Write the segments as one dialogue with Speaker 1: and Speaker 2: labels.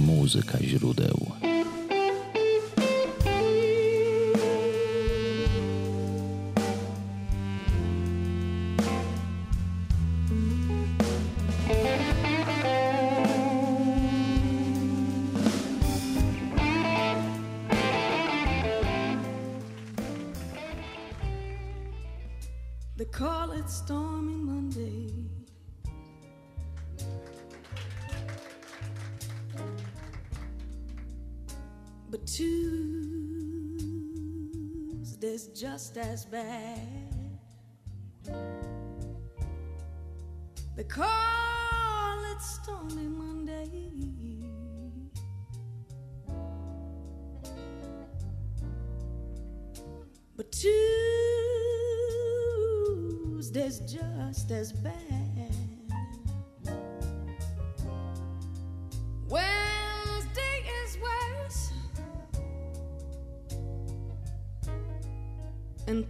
Speaker 1: Muzyka źródeł.
Speaker 2: They call it Stormy Monday. But Tuesday's just as bad. They call it Stormy Monday. But Tuesday's just as bad. Wednesday is worse, and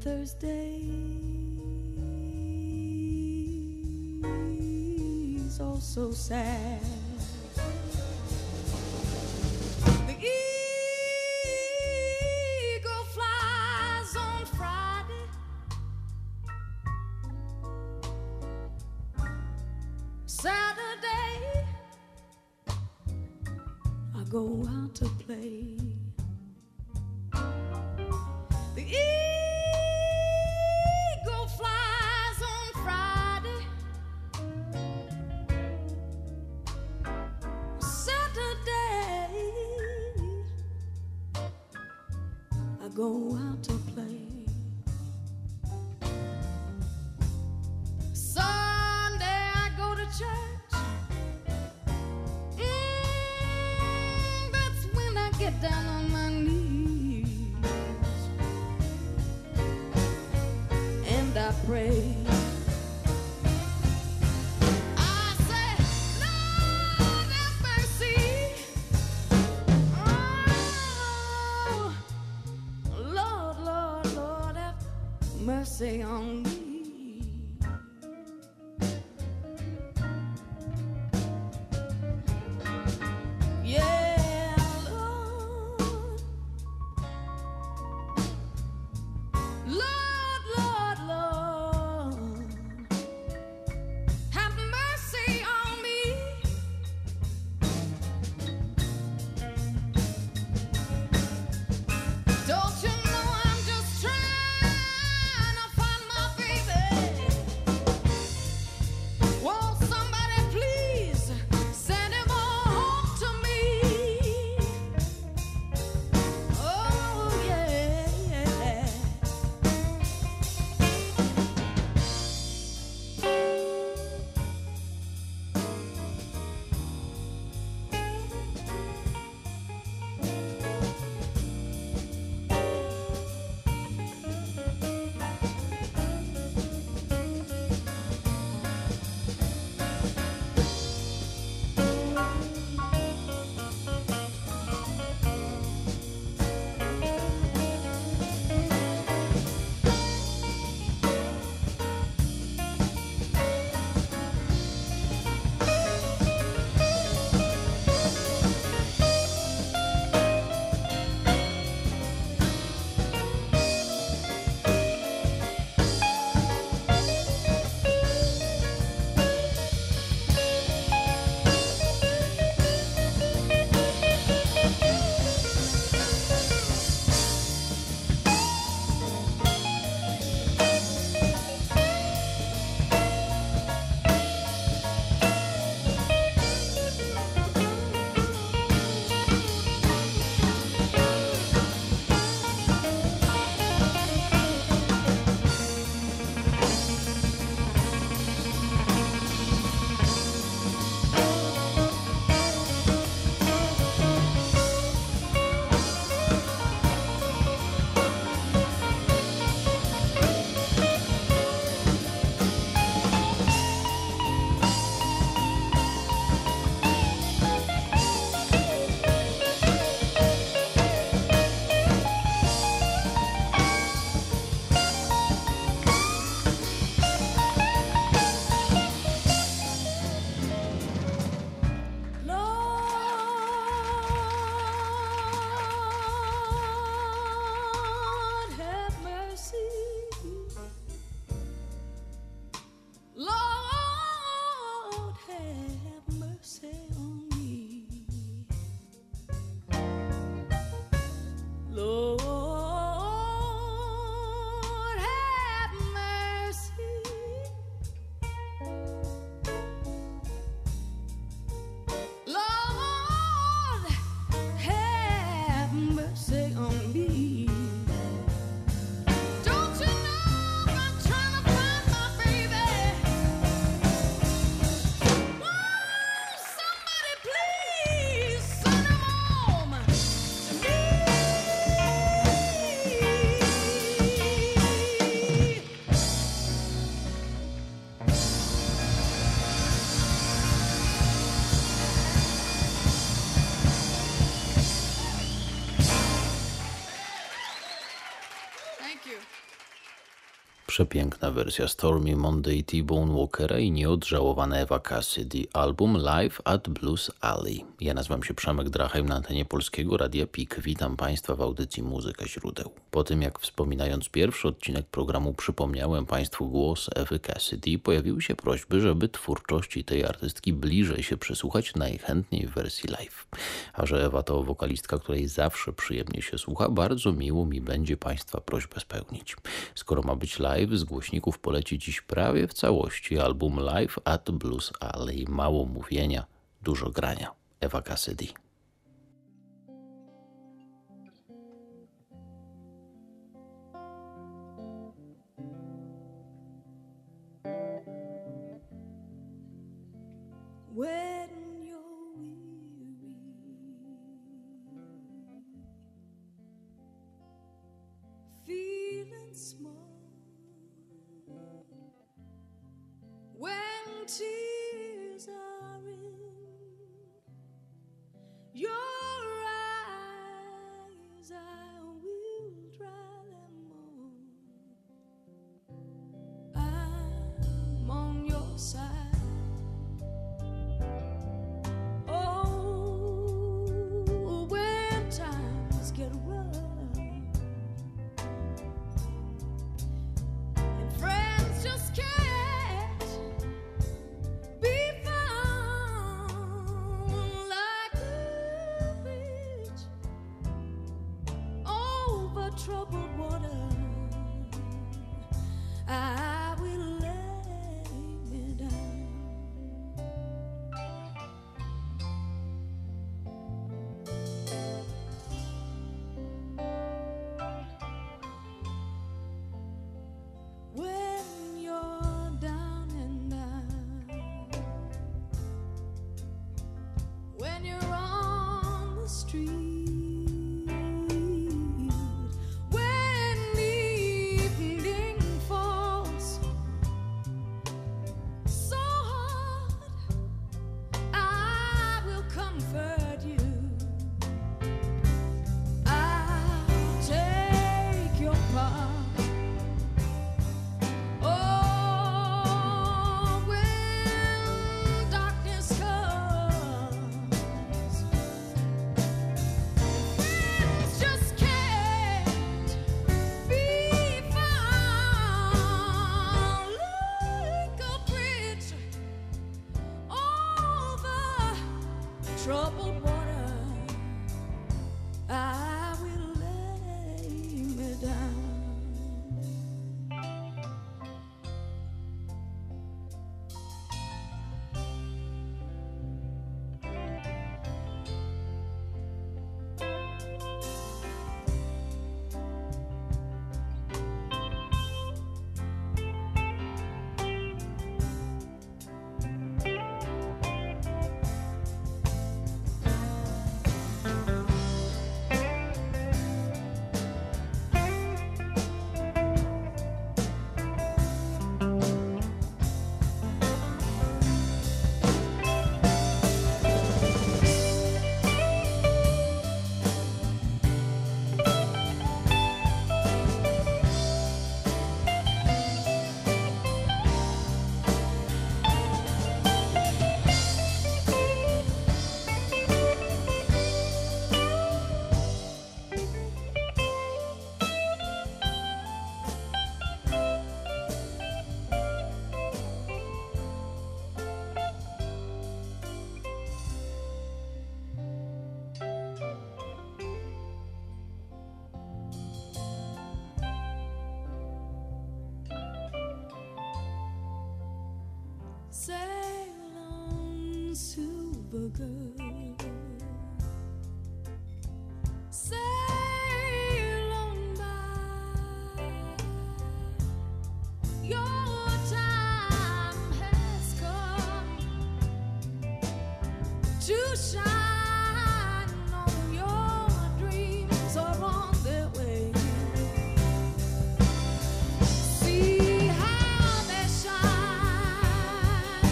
Speaker 2: Thursday's also sad. The eagle flies on Friday. Saturday, I go out to play. The eagle flies on Friday. Saturday, I go out to play. Sunday, I go to church. That's when I get down on my knees and I pray. I say, Lord have mercy. Oh, Lord, Lord, Lord have mercy on me. Yeah, Lord. Lord, Lord, Lord, have mercy on me. Don't you know I'm just trying to find my baby?
Speaker 1: Przepiękna wersja Stormy Monday T-Bone Walkera i nieodżałowana Eva Cassidy, album Live at Blues Alley. Ja nazywam się Przemek Drachem na antenie Polskiego Radia PIK. Witam Państwa w audycji Muzyka Źródeł. Po tym jak wspominając pierwszy odcinek programu przypomniałem Państwu głos Evy Cassidy, pojawiły się prośby, żeby twórczości tej artystki bliżej się przysłuchać, najchętniej w wersji live. A że Ewa to wokalistka, której zawsze przyjemnie się słucha, bardzo miło mi będzie Państwa prośbę spełnić. Skoro ma być live, z głośników poleci dziś prawie w całości album Live at Blues Alley. Mało mówienia, dużo grania. Eva Cassidy.
Speaker 2: When you're weary, feeling small, when tears are in your eyes, I will dry them all. I'm on your side. Oh, when times get rough and friends just can't be found like a bridge over troubled water, I will lay me down. When you're down and out, when you're on the street, when evening falls so hard, I will comfort you. I'll take your part. Oh, when darkness comes, friends just can't be found like a bridge over troubled water, I will lay me down. Sail on, silver girl. Sail on by. Your time has come to shine on your dreams are on their way. See how they shine.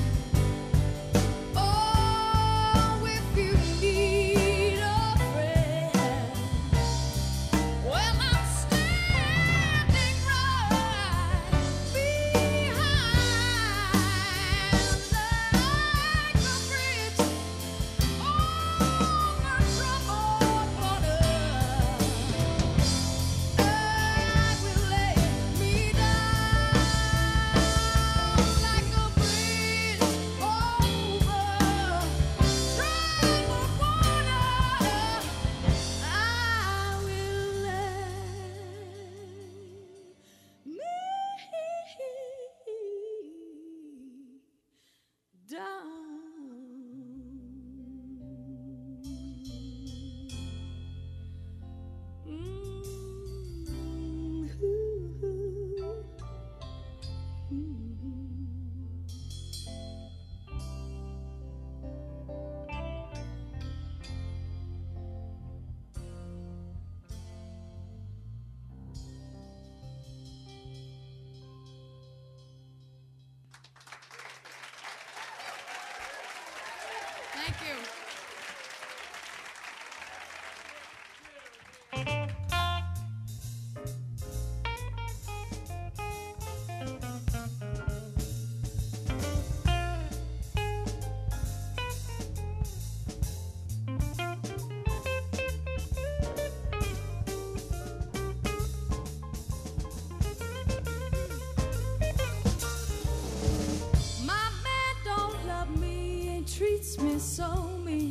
Speaker 2: Oh, if you need a friend, well, I'm standing right Thank you. My man don't love me and treats me so mean.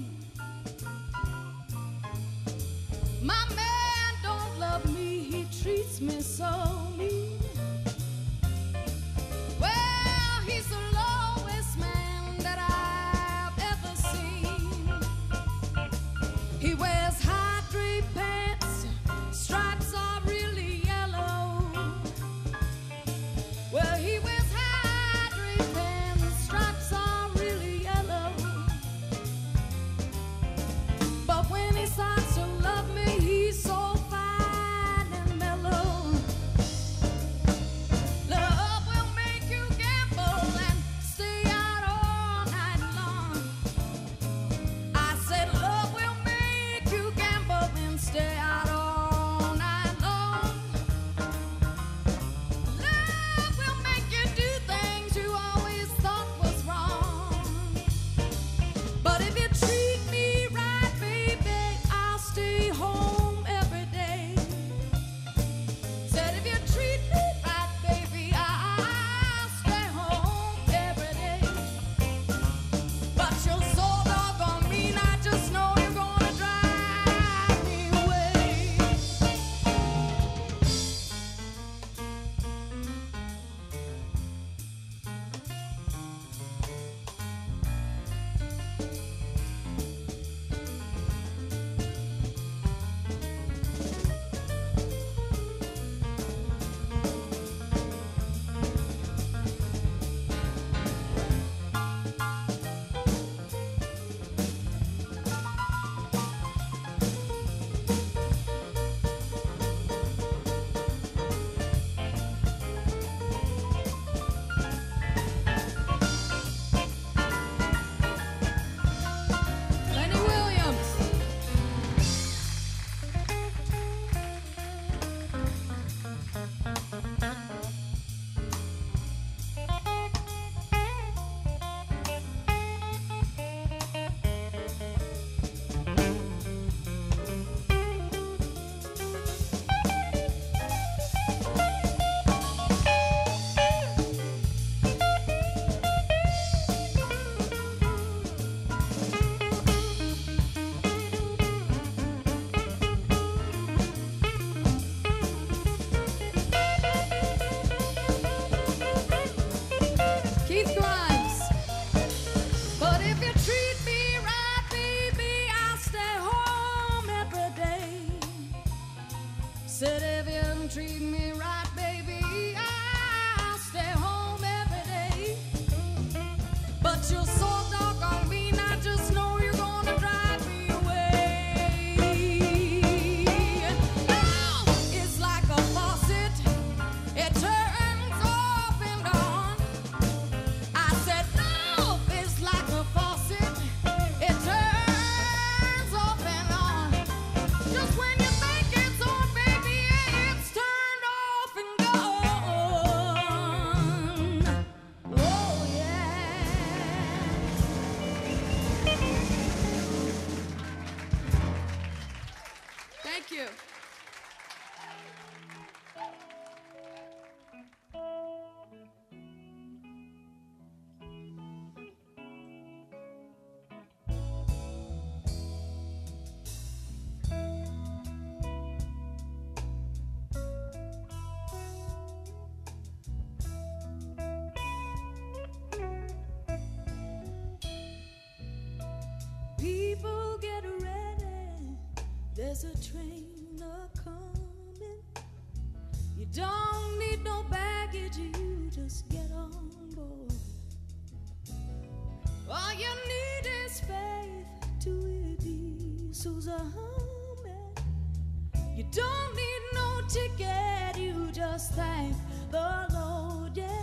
Speaker 2: souls are humming. You don't need no ticket, you just thank the Lord, yeah.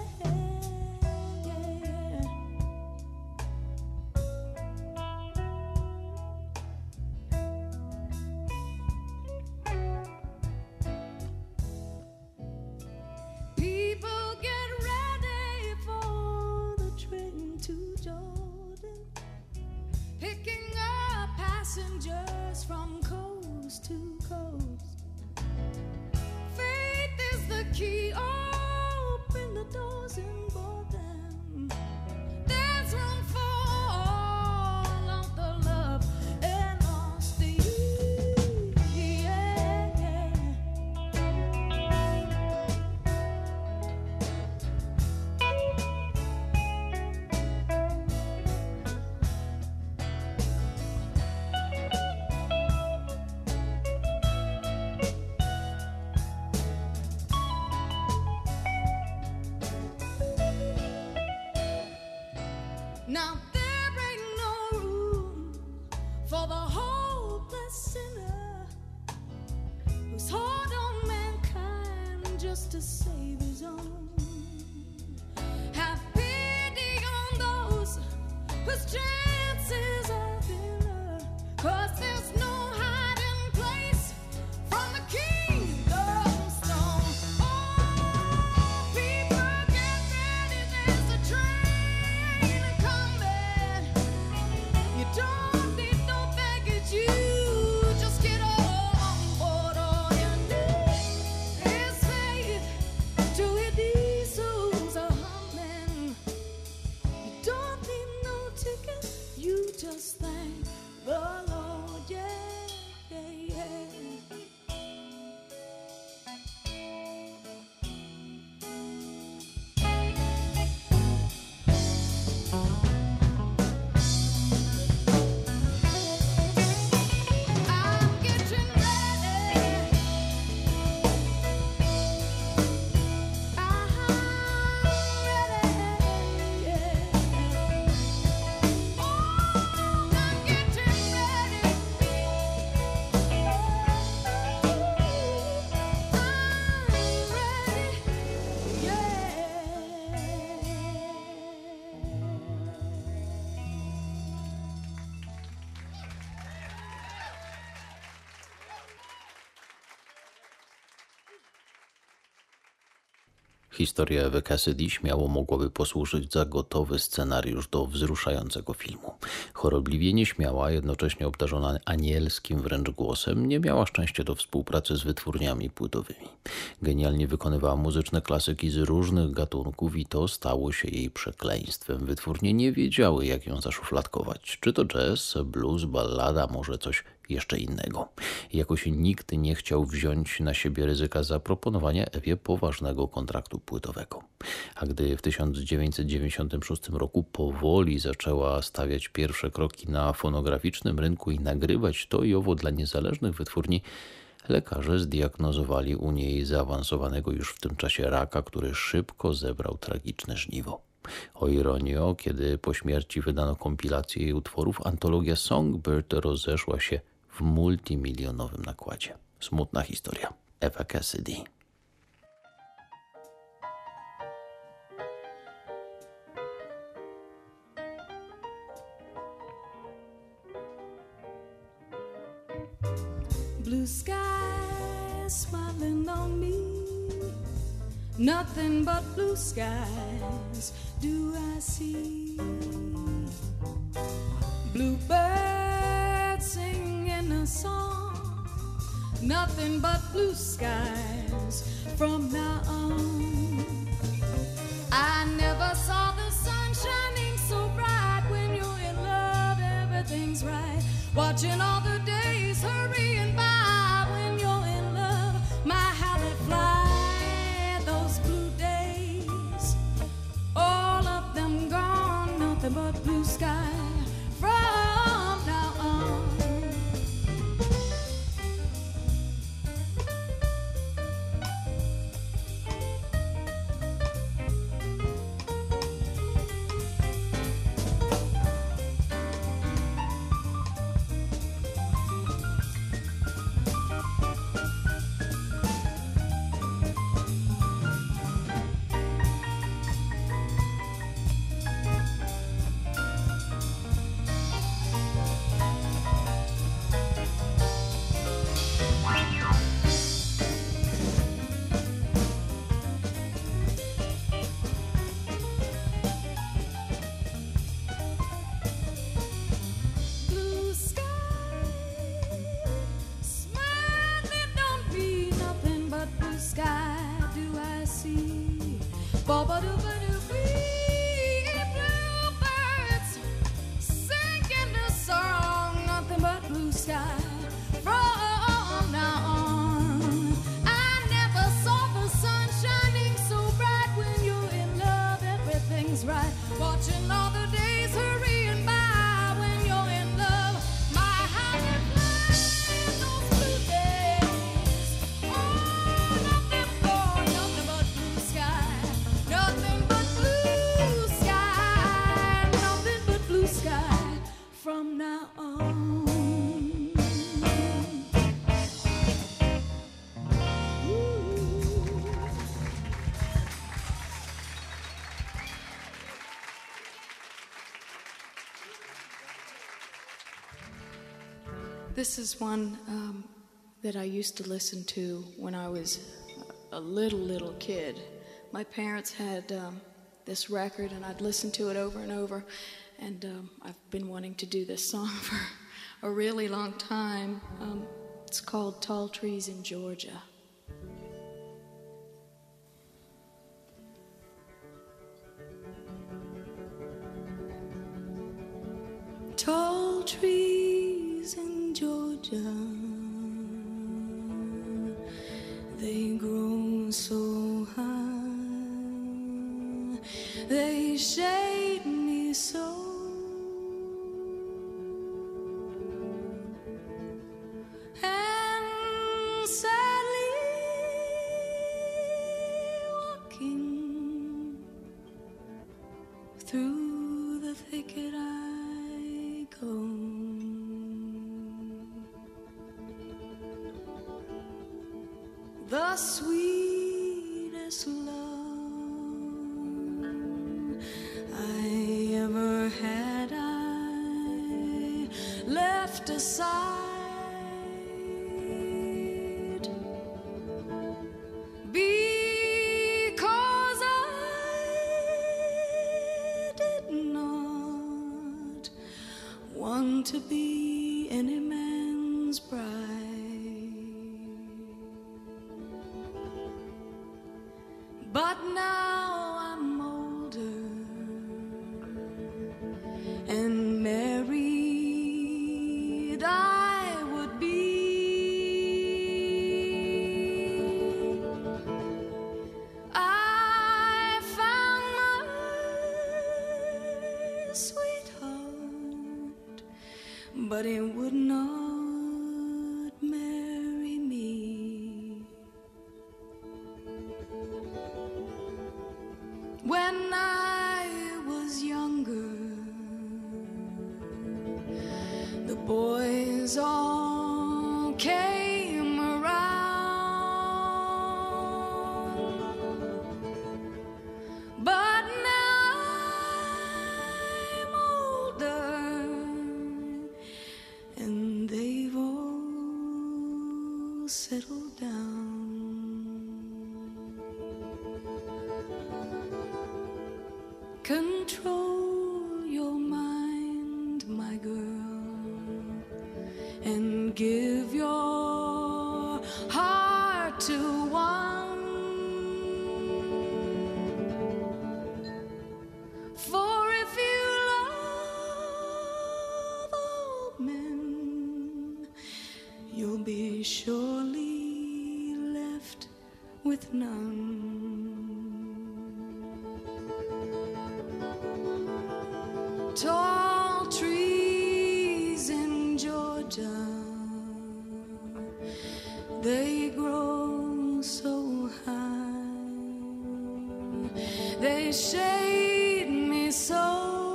Speaker 2: People get ready for the train to Jordan, picking up passengers from coast to coast. Faith is the key, open the doors and board them. There's room for all of the love and lost to you, yeah, yeah. Now there ain't no room for the hopeless sinner who's hard on mankind just to save his own. Have pity on those whose chances are thinner, 'cause there's no hiding place from the kingdom stone. Oh, people get ready, there's a train coming. You don't need no baggage, you just get on board. All you need is faith to hear these souls are humming. You don't need no ticket, you just thank the Lord, yeah, yeah, yeah. I'm getting ready. I'm ready, yeah. Oh, I'm getting ready. I'm ready, yeah.
Speaker 1: Historia Ewy Cassidy śmiało mogłaby posłużyć za gotowy scenariusz do wzruszającego filmu. Chorobliwie nieśmiała, a jednocześnie obdarzona anielskim wręcz głosem, nie miała szczęścia do współpracy z wytwórniami płytowymi. Genialnie wykonywała muzyczne klasyki z różnych gatunków i to stało się jej przekleństwem. Wytwórnie nie wiedziały, jak ją zaszufladkować. Czy to jazz, blues, ballada, może coś jeszcze innego. Jakoś nikt nie chciał wziąć na siebie ryzyka zaproponowania Ewie poważnego kontraktu płytowego. A gdy w 1996 roku powoli zaczęła stawiać pierwsze kroki na fonograficznym rynku i nagrywać to i owo dla niezależnych wytwórni, lekarze zdiagnozowali u niej zaawansowanego już w tym czasie raka, który szybko zebrał tragiczne żniwo. O ironio, kiedy po śmierci wydano kompilację jej utworów, antologia Songbird rozeszła się w multimilionowym nakładzie. Smutna historia. Ewa Cassidy.
Speaker 2: Blue sky smiling on me, nothing but blue skies do I see. Bluebirds singing a song, nothing but blue skies from now on. I never saw the sun shining so bright. When you're in love, everything's right. Watching all the days hurrying by. When you're in love, my how they fly. Those blue days, all of them gone. Nothing but blue sky from now on. things right. Watching all the days hurrying by when you're in love. My heart will fly in those blue days. Oh, nothing but blue sky. Nothing but blue sky. Nothing but blue sky from now on. This is one that I used to listen to when I was a little kid. My parents had this record, and I'd listen to it over and over. And I've been wanting to do this song for a really long time. It's called Tall Trees in Georgia. Tall trees in Georgia, they grow so high, they shade me so. And sadly walking through the thicket I go. The sweetest love I ever had, I left aside because I did not want to be any man's bride. But now I'm older and married I would be. I found my sweetheart, but he would not marry me. When I was younger, the boys all came around, but now I'm older and they've all settled down. Control your mind, my girl, and give your heart to one. For if you love all men, you'll be surely left with none. Tall trees in Georgia, they grow so high, they shade me so.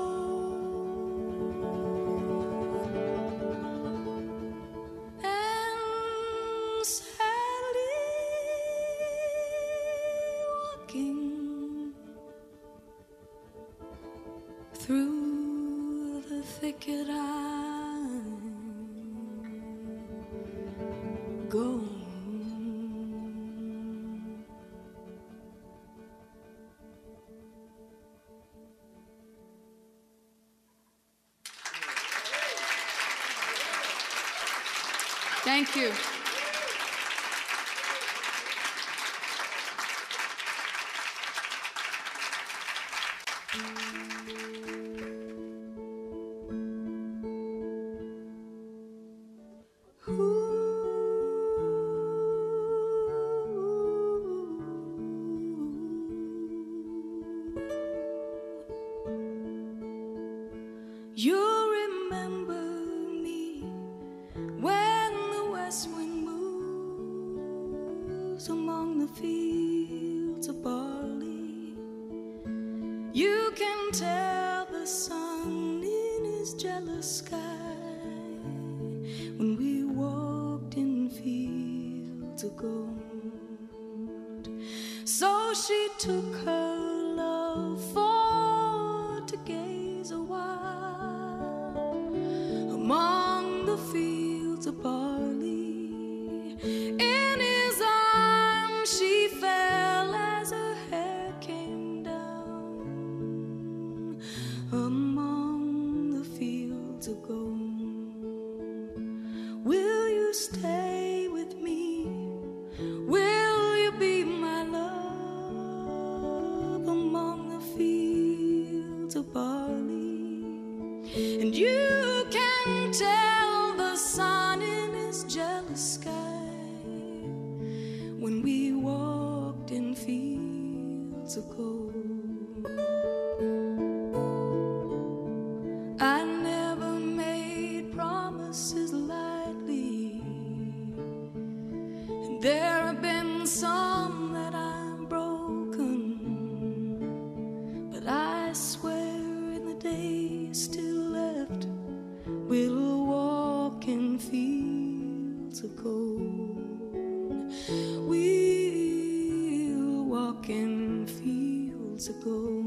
Speaker 2: And sadly walking through the thicket I go. Thank you. You can tell the sun in his jealous sky when we walked in fields of gold. So she took her love for to gaze a while among the fields of barley. In his arms she fell as her hair came down among the fields of gold. Will you stay with me? Will you be my love among the fields of barley? And you can tell the sun in his jealous sky when we walked in fields of gold. I never made promises lightly, and there have been some that I've broken, but I swear in the days still left we'll walk in fields of gold. We'll walk in fields of gold.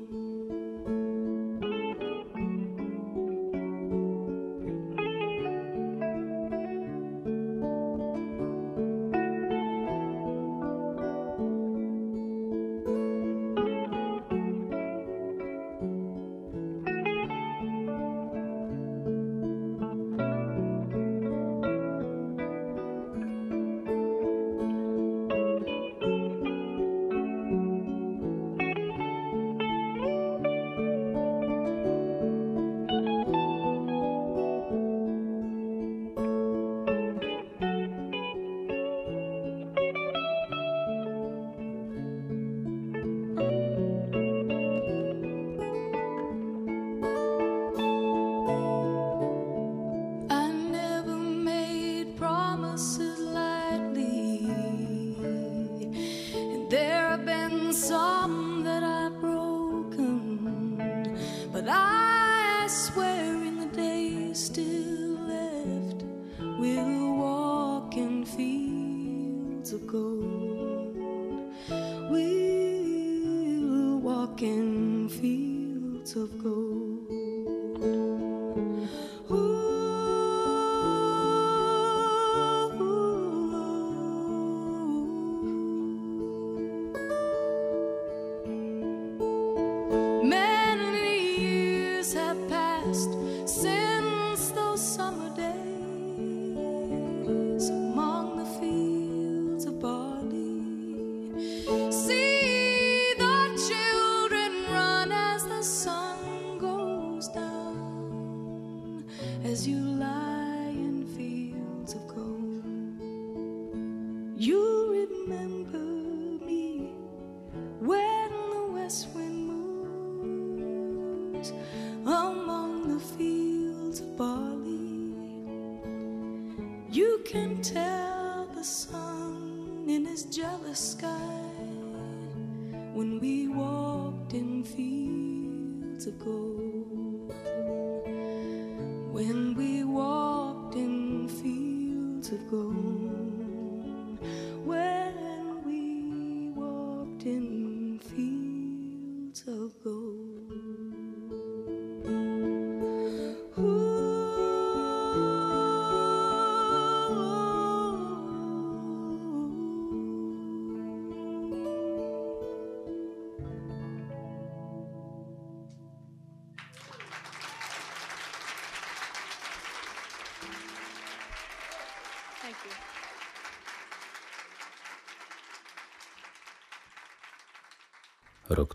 Speaker 2: Some that I've broken, but I swear in the days still left we'll walk in fields of gold. We'll walk in fields of gold. Since those summer days among the fields of barley, see the children run as the sun goes down, as you lie in fields of gold. You remember me when the west wind moves among the fields of barley. You can tell the sun in his jealous sky when we walked in fields of gold. When we walked in fields of gold. When we walked in fields of gold. Thank you.
Speaker 1: Rok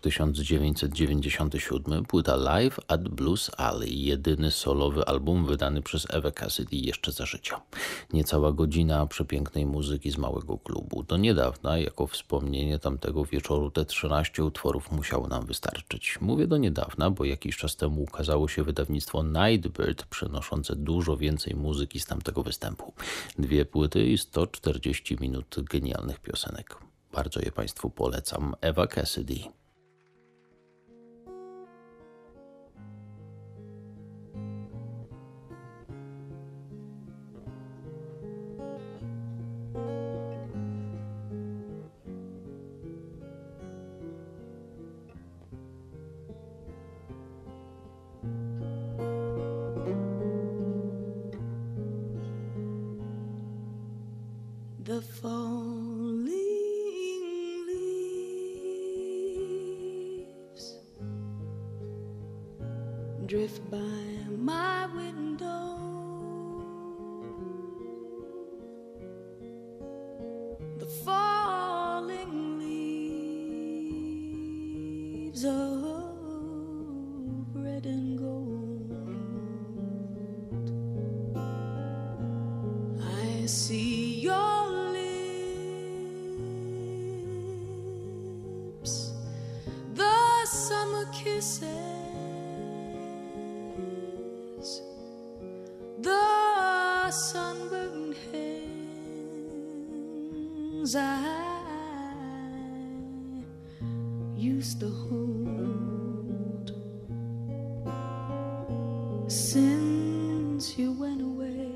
Speaker 1: 1997, płyta Live at Blues Alley, jedyny solowy album wydany przez Ewę Cassidy jeszcze za życia. Niecała godzina przepięknej muzyki z małego klubu. Do niedawna, jako wspomnienie tamtego wieczoru, te 13 utworów musiało nam wystarczyć. Mówię do niedawna, bo jakiś czas temu ukazało się wydawnictwo Nightbird, przynoszące dużo więcej muzyki z tamtego występu. 2 płyty i 140 minut genialnych piosenek. Bardzo je Państwu polecam. Ewa Cassidy.
Speaker 2: falling leaves drift by my window, the falling leaves of red and gold. I see your lips, the summer kisses, the sunburned hands I used to hold. Since you went away,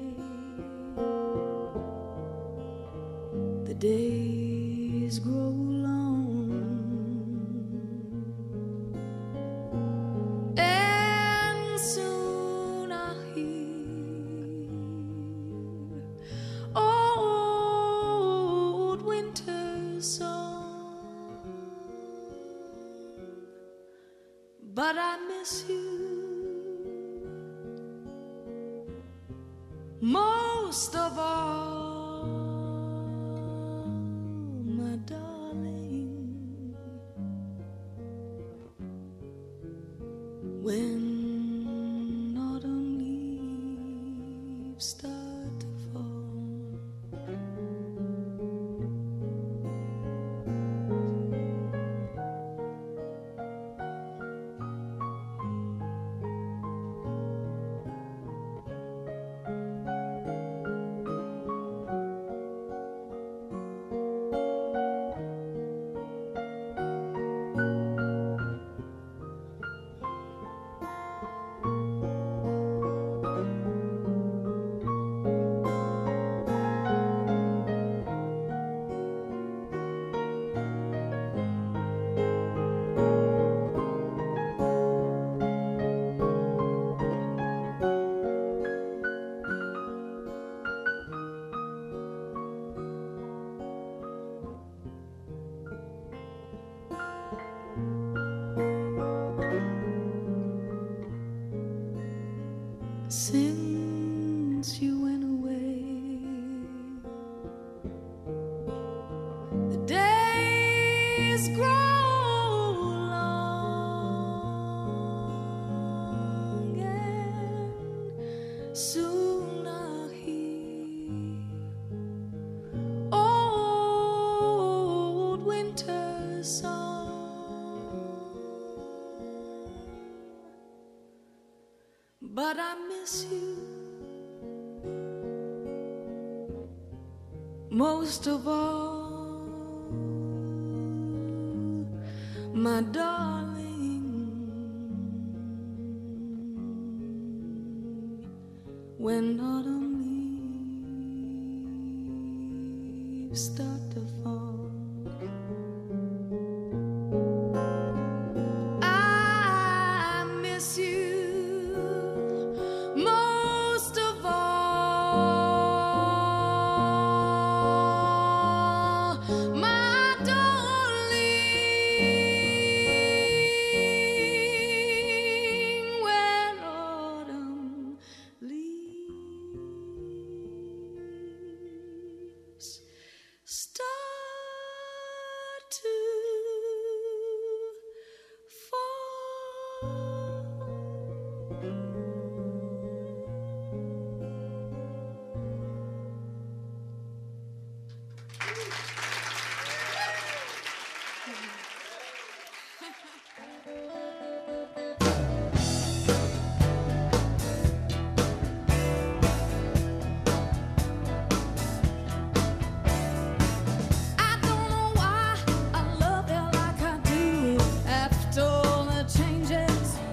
Speaker 2: the days grow long, and soon I'll hear old winter's song. But I miss you most of all, my darling. When autumn leaves start to fall, since you went away, the days grow long, and soon I'll hear old winter's song. But I miss you most of all, my darling. When autumn leaves start to fall, I miss you most of all, my darling. When autumn leaves start to fall. I don't know why I love you like I do. After all the changes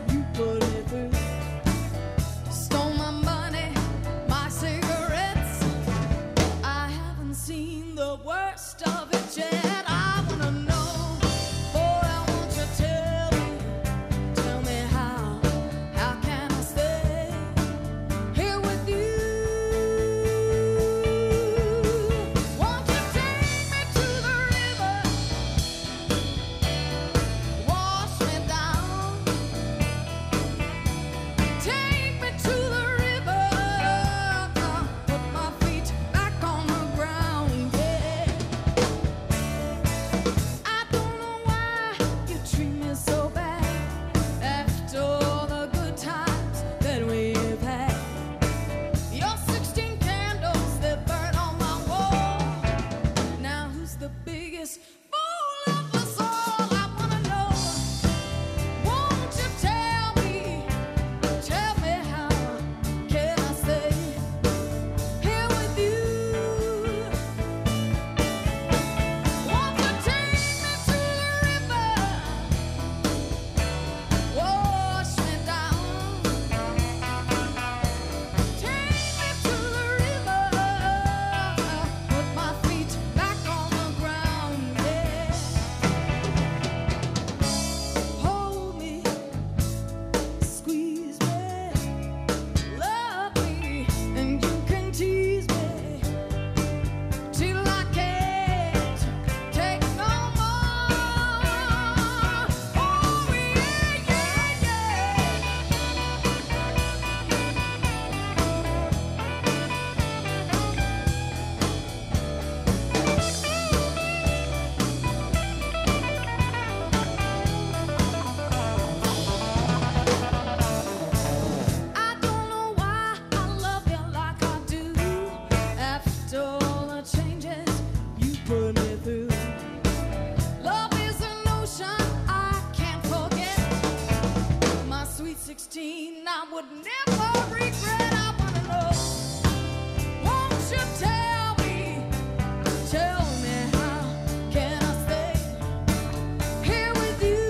Speaker 2: I would never regret. I wanna know, won't you tell me how can I stay here with you?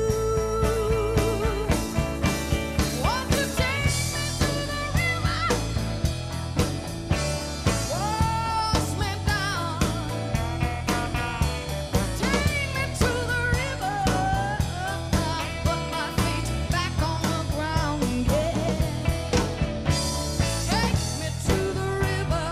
Speaker 2: Won't you take me to the river, wash me down, take me to the river, put my feet back on the ground, yeah. Take me to the river,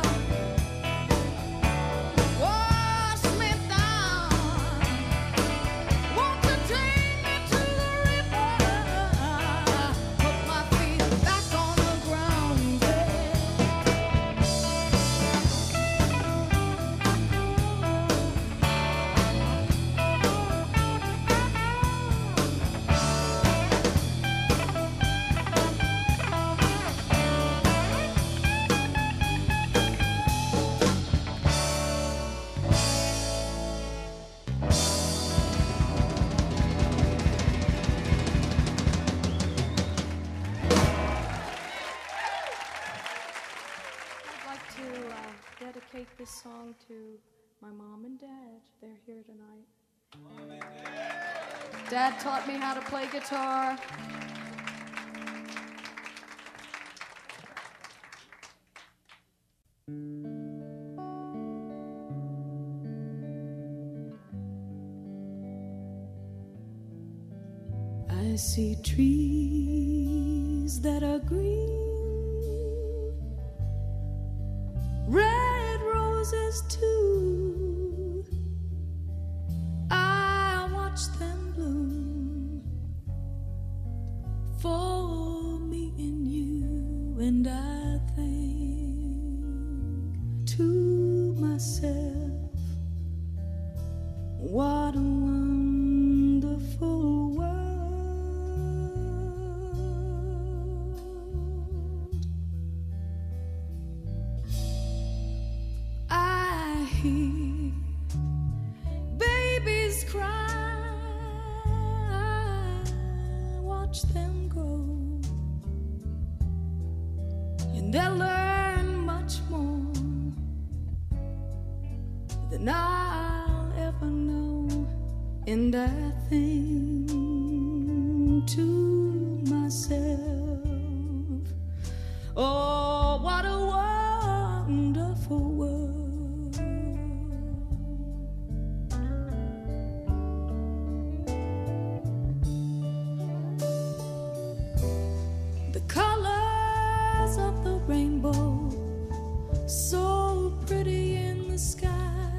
Speaker 2: wash me down. Won't you take me to the river, put my feet back on the ground, yeah. I'd like to dedicate this song to my mom and dad. They're here tonight. Dad taught me how to play guitar. I see trees that are green, red roses too. I watch them bloom for me and you, and I think to myself, what a wonderful world. I hear babies cry, watch them grow, and they'll learn much more than I'll ever know. And I think to myself, oh, what a wonderful world. The colors of the rainbow, so pretty in the sky,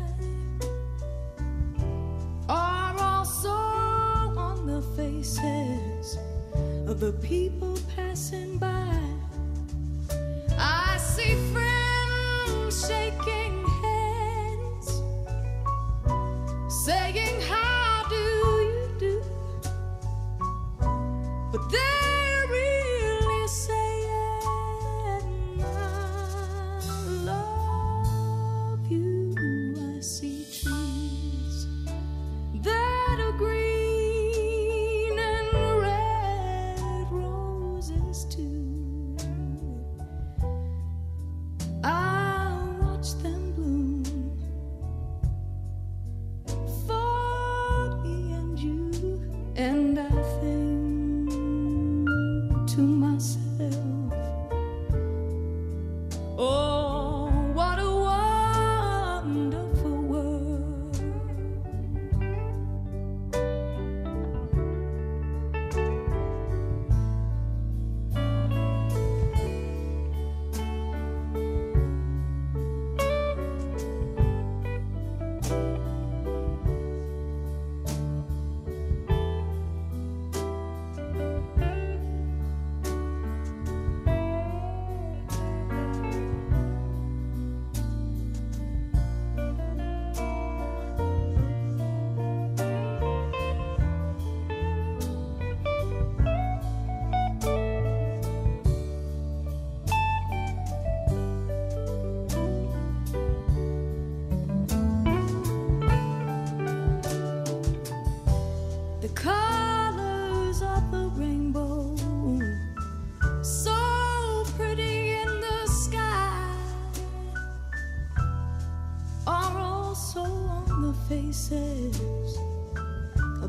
Speaker 2: are also on the faces of the people passing by. I see friends shaking hands, saying, how do you do? But they're really saying, I love you. I see trees that are green and red roses too. I'll watch them bloom for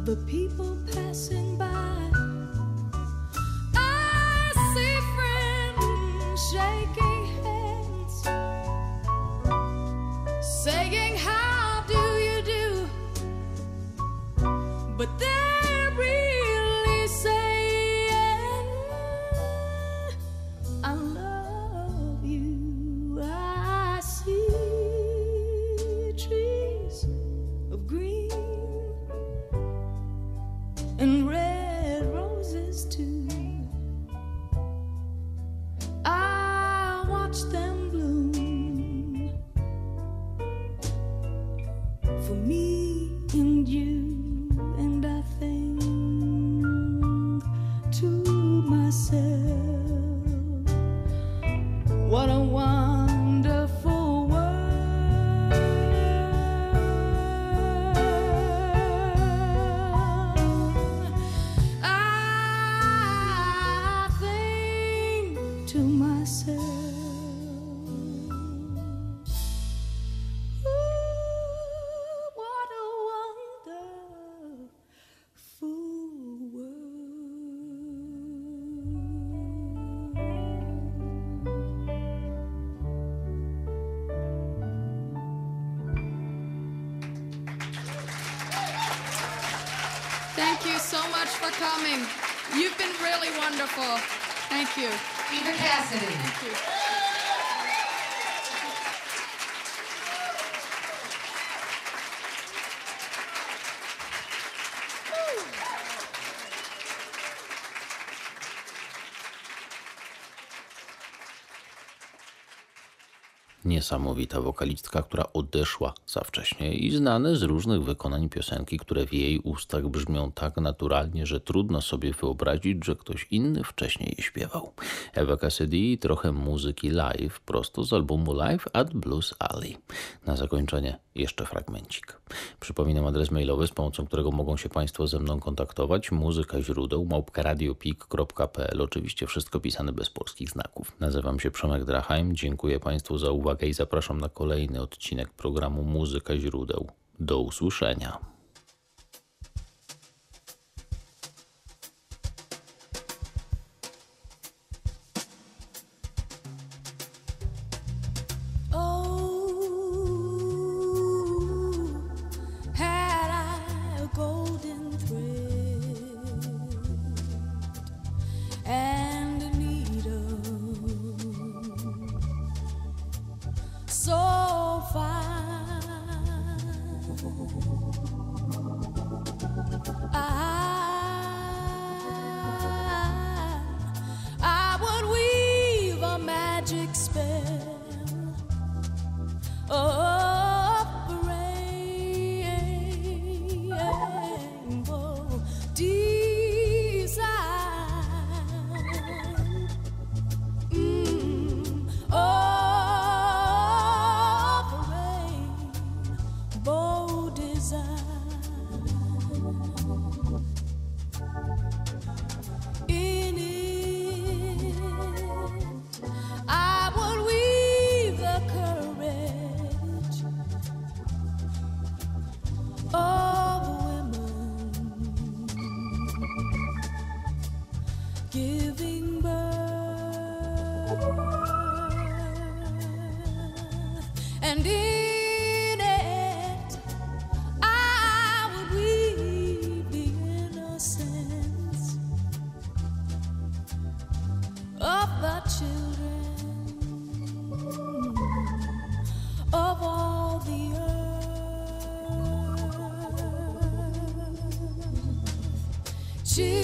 Speaker 2: the people passing by. I see friends shaking hands, saying how do you do, but they're really saying I love you. I see trees of green and red roses too. I watch them bloom for me and you, and I think to myself, what a wonderful world. I think to myself, what a wonderful
Speaker 3: Thank you so much for coming. You've been really wonderful. Thank you.
Speaker 4: Eva Cassidy.
Speaker 3: Thank you.
Speaker 1: Niesamowita wokalistka, która odeszła za wcześnie i znane z różnych wykonań piosenki, które w jej ustach brzmią tak naturalnie, że trudno sobie wyobrazić, że ktoś inny wcześniej je śpiewał. Eva Cassidy i trochę muzyki live prosto z albumu Live at Blues Alley. Na zakończenie jeszcze fragmencik. Przypominam adres mailowy, z pomocą którego mogą się Państwo ze mną kontaktować. Muzyka źródeł @radiopik.pl. Oczywiście wszystko pisane bez polskich znaków. Nazywam się Przemek Drachheim. Dziękuję Państwu za uwagę i zapraszam na kolejny odcinek programu Muzyka źródeł. Do usłyszenia.
Speaker 2: I would weave a magic spell of rainbow design, of rainbow design. In it, I would weave the courage of women giving birth, and in it, I would weave the innocence of the children of all the earth.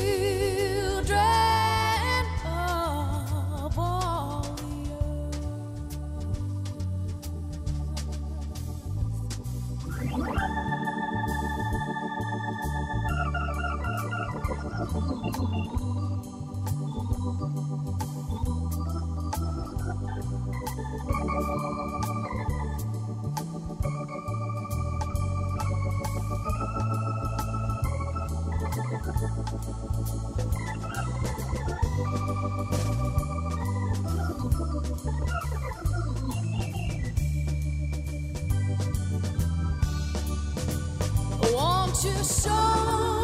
Speaker 2: Children of all the earth. Won't you show